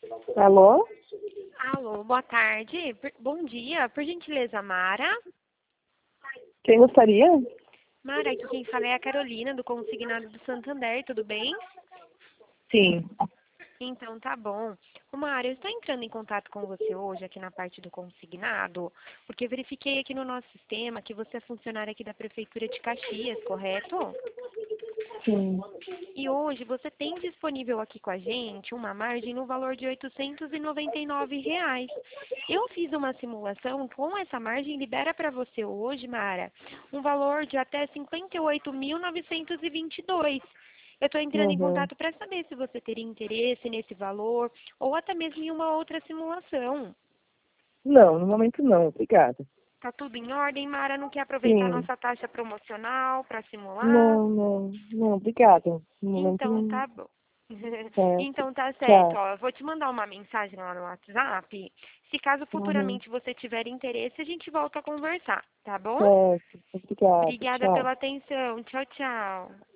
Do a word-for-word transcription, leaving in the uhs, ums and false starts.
Alô? Alô, boa tarde. Por- Bom dia. Por gentileza, Mara. Quem gostaria? Mara, aqui quem fala é a Carolina, do Consignado do Santander, tudo bem? Sim. Então, tá bom. Ô, Mara, eu estou entrando em contato com você hoje aqui na parte do consignado, porque eu verifiquei aqui no nosso sistema que você é funcionária aqui da Prefeitura de Caxias, correto? Sim. E hoje você tem disponível aqui com a gente uma margem no valor de oitocentos e noventa e nove reais. Eu fiz uma simulação com essa margem, libera para você hoje, Mara, um valor de até cinquenta e oito mil novecentos e vinte e dois. Eu estou entrando em Uhum. contato para saber se você teria interesse nesse valor ou até mesmo em uma outra simulação. Não, no momento não, obrigada. Tá tudo em ordem, Mara? Não quer aproveitar a Sim. nossa taxa promocional para simular? Não, não, não, obrigada. No momento Então não. tá bom. Certo. Então tá certo, Tchau. ó. Eu vou te mandar uma mensagem lá no WhatsApp. Se caso Uhum. futuramente você tiver interesse, a gente volta a conversar, tá bom? Certo. Obrigada. Obrigada Tchau. pela atenção. Tchau, tchau.